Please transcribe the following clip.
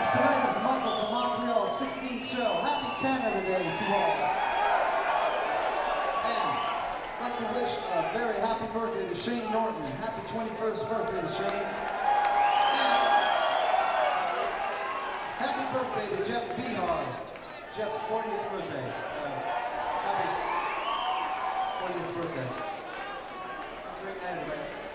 Tonight is Michael from Montreal, 16th show. Happy Canada Day to all. And I'd like to wish a very happy birthday to Shane Norton. Happy 21st birthday to Shane. And happy birthday to Jeff Behar. It's Jeff's 40th birthday. Happy 40th birthday. Have a great night, everybody.